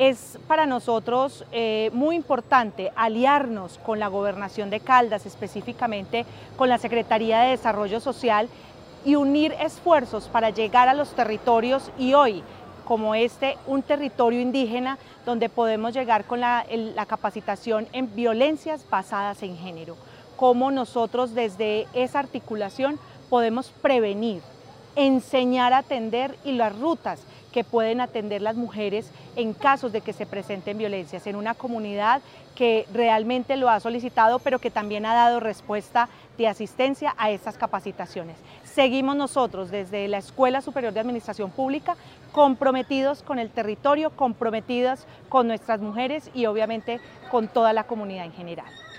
Es para nosotros muy importante aliarnos con la Gobernación de Caldas, específicamente con la Secretaría de Desarrollo Social, y unir esfuerzos para llegar a los territorios, y hoy, como un territorio indígena, donde podemos llegar con la capacitación en violencias basadas en género. Cómo nosotros desde esa articulación podemos prevenir, enseñar a atender y las rutas que pueden atender las mujeres en casos de que se presenten violencias en una comunidad que realmente lo ha solicitado, pero que también ha dado respuesta de asistencia a estas capacitaciones. Seguimos nosotros desde la Escuela Superior de Administración Pública comprometidos con el territorio, comprometidos con nuestras mujeres y obviamente con toda la comunidad en general.